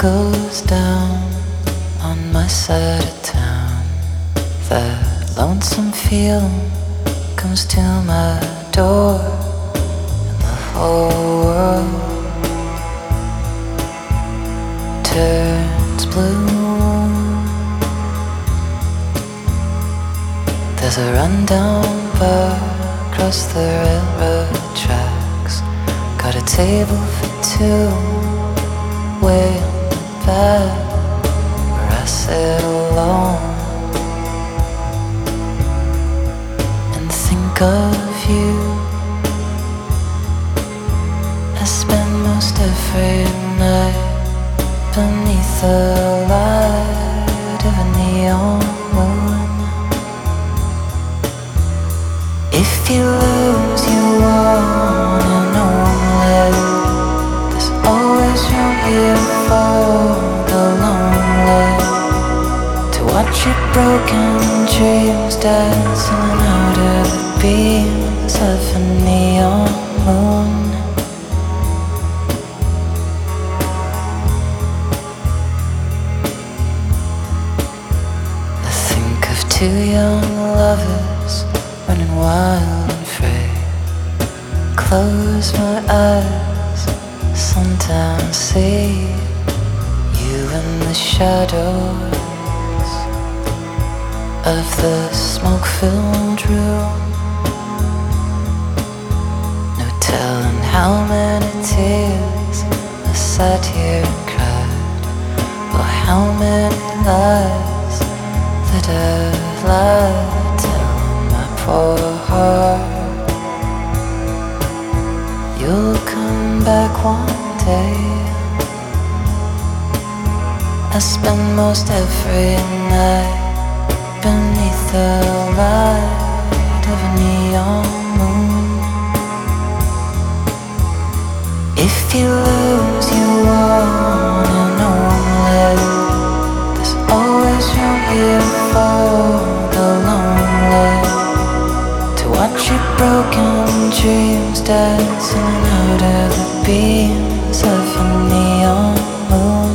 goes down on my side of town. That lonesome feeling comes to my door, and the whole world turns blue. There's a rundown bar across the railroad tracks. Got a table for two way on the back, where I sit alone and think of you. I spend most every night beneath the light of a neon moon. If you lose, you want an omelette. There's always room here for the lonely, to watch your broken dreams dancing out of the beams of a neon moon. I think of two young lovers running wild and free. Close my eyes, sometimes see you in the shadows of the smoke-filled room. No telling how many tears I sat here and cried, or how many lies that I've lied, telling my poor heart you'll come back one day. I spend most every night beneath the light of a neon moon. If you lose, you want an omelette. There's always room here for the lonely, to watch your broken dreams dancing out of the beams of a neon moon.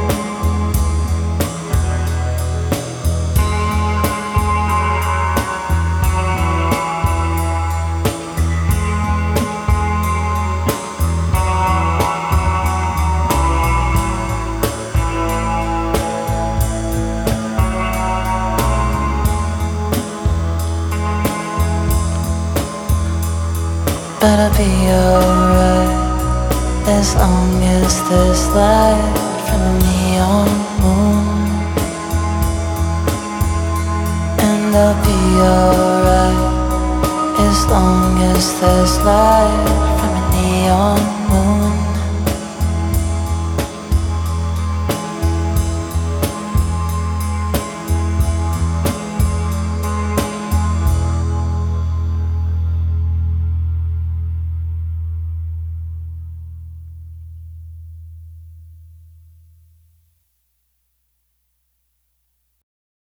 But I'll be alright as long as there's light from a neon moon. And I'll be alright as long as there's light from a neon moon.